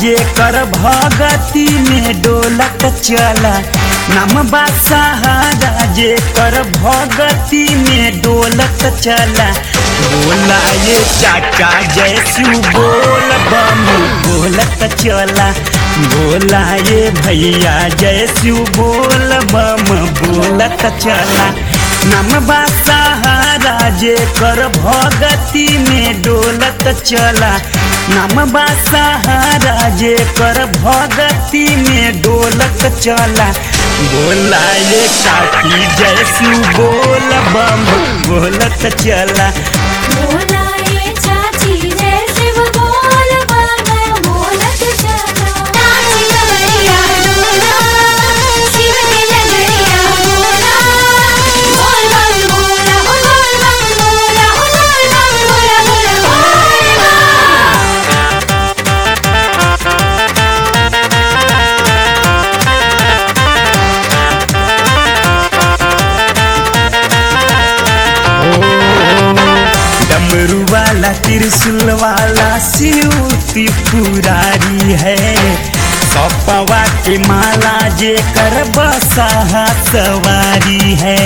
जे कर भगती में डोलत चला नाम बा सहारा जे कर भगती में डोलत चला बोला ये चाचा जय शिव बोल बम बोलत चला बोला ये भैया जय शिव बोल बम बोलत चला नाम बा सहारा जे कर भगती में डोलत चला नाम बा सहारा जे कर भगती में डोलत चला बोला ये काकी जय शिव बोल बम बोलत चला बोला ये चाची जय शिव बोल बम बोलत चला चाची गवैया बोला शिव के जगैया बोला बोल बम बोला बोल बम बोला बोल बम बोला डमरू वाला त्रिशूल वाला शिव त्रिपुरारी है सपवा के माला जे कर बसहा सवारी है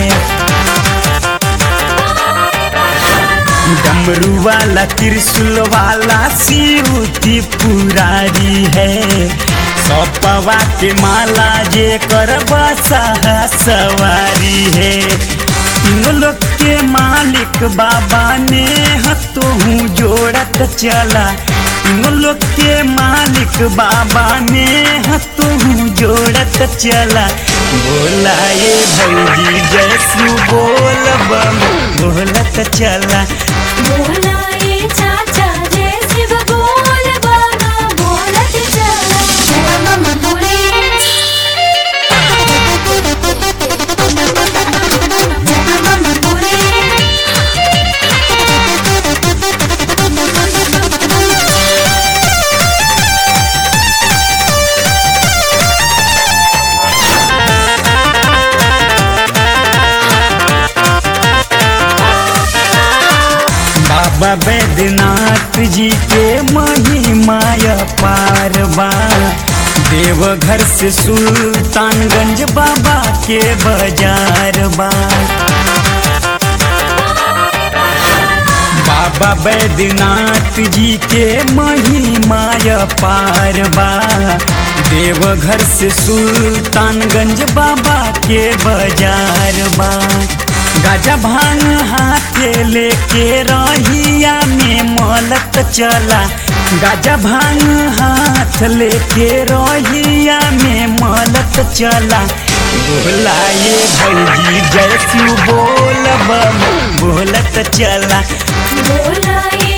डमरू वाला त्रिशूल वाला शिव त्रिपुरारी है सपवा के माला जे कर बसहा सवारी है तीनों लोग के मालिक बाबा ने हथों जोड़त चला तीनों लोग के मालिक बाबा ने हथों जोड़त चला बोला ये भौजी जय शिव बोल बम बोलत चला बोला ये चाचा जय शिव बोल बम बोलत चला जय मम बोले जय मम बोले बाबा बैद्यनाथ जी के महिमा पार बा देवघर से सुल्तानगंज बाबा के बाजार बा बाबा बैद्यनाथ जी के महिमा पार बा देवघर से सुल्तानगंज बाबा के बाजार बा गाजा भांग हाथे लेके रहिया में मलत चला गाजा भांग हाथ लेके रहिया में मलत चला बोला ये भौजी जय शिव बोल बम बोलत चला बोला ये